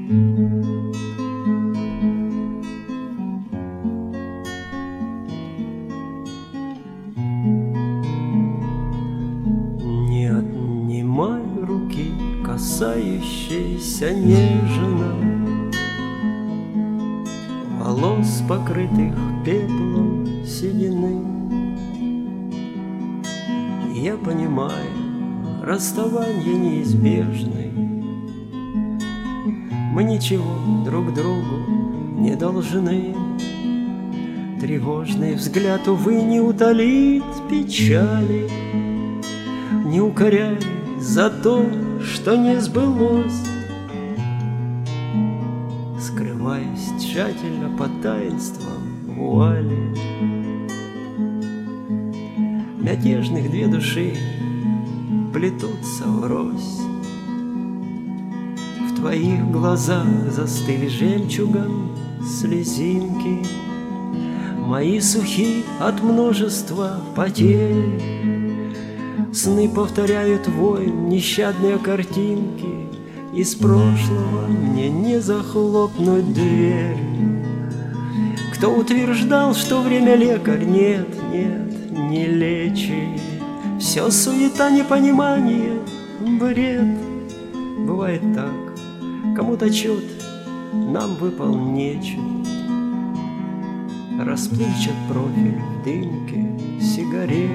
Не отнимай руки, касающейся нежно волос, покрытых пеплом седины. Я понимаю, расставание неизбежны. Мы ничего друг другу не должны. Тревожный взгляд, увы, не утолит печали. Не укоряй за то, что не сбылось. Скрываясь тщательно под таинством вуали. Мятежных две души плетутся врозь. В твоих глазах застыли жемчугом слезинки. Мои сухи от множества потерь. Сны повторяют войн, нещадные картинки. Из прошлого мне не захлопнуть дверь. Кто утверждал, что время лекарь? Нет, нет, не лечит. Все суета, непонимание, бред. Бывает так, кому-то чет, нам выпал нечет. Расплывчат профиль в дымке сигарет.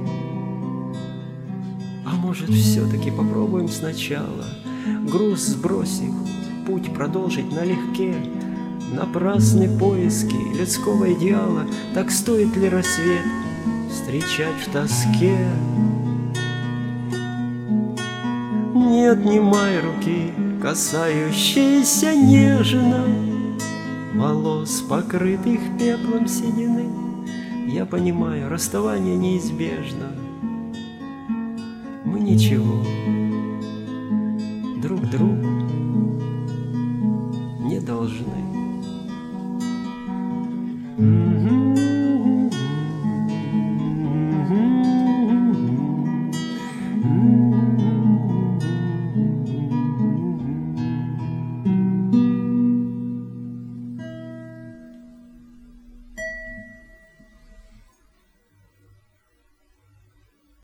А может, все-таки попробуем сначала груз сбросив, путь продолжить налегке. Напрасны поиски людского идеала. Так стоит ли рассвет встречать в тоске? Не отнимай руки, касающейся нежно волос, покрытых пеплом седины. Я понимаю, расставание неизбежно. Мы ничего друг другу не должны.